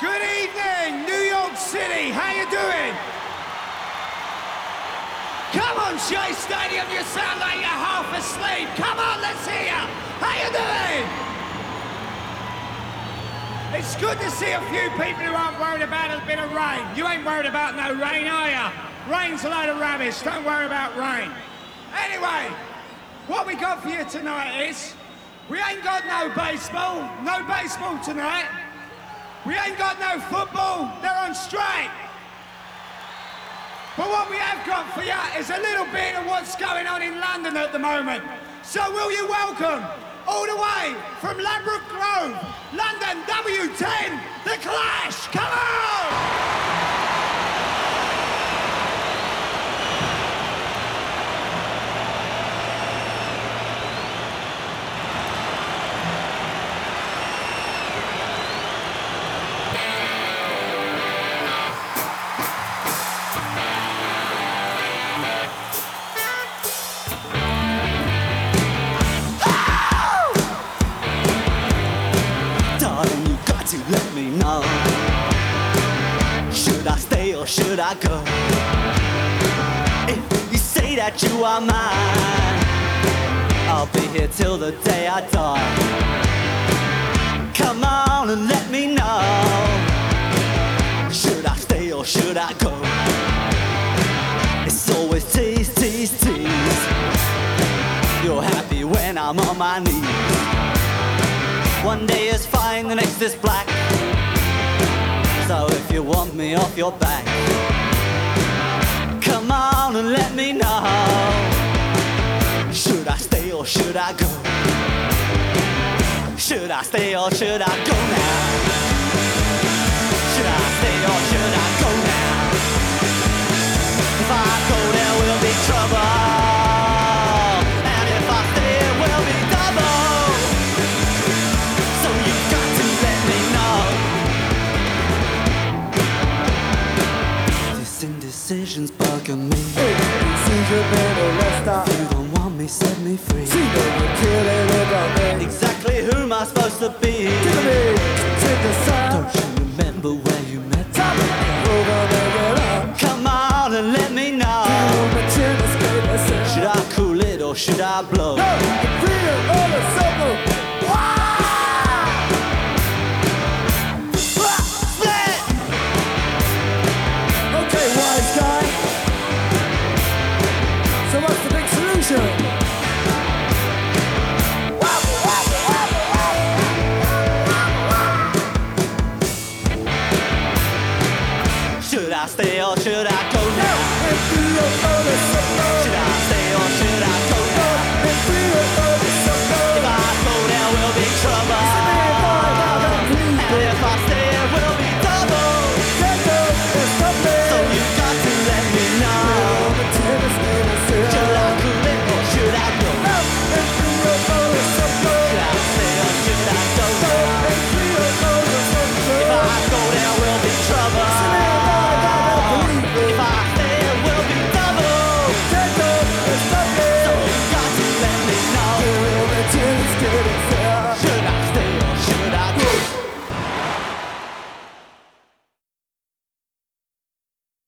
Good evening, New York City. How you doing? Come on, Shea Stadium. You sound like you're half asleep. Come on, let's hear you. How you doing? It's good to see a few people who aren't worried about a bit of rain. You ain't worried about no rain, are you? Rain's a load of rubbish. Don't worry about rain. Anyway, what we got for you tonight is we ain't got no baseball. No baseball tonight. We ain't got no football, they're on strike. But what we have got for you is a little bit of what's going on in London at the moment. So will you welcome, all the way from Ladbroke Grove, London W10, The Clash, come on! Let me know. Should I stay or should I go? If you say that you are mine, I'll be here till the day I die. Come on and let me know. Should I stay or should I go? It's always tease, tease, tease. You're happy when I'm on my knees. One day is fine, the next is black. So if you want me off your back, come on and let me know. Should I stay or should I go? Should I stay or should I go now? Should I stay or should I go now? If I go there will be trouble, and if I stay it will be double. Indecision's bugging me. Hey, since you've been arrested, if you don't want me, set me free. See that you're killing about me. Exactly who am I supposed to be? Give me to the side. Don't you remember where you met me? Come on and let me know. Should I cool it or should I blow?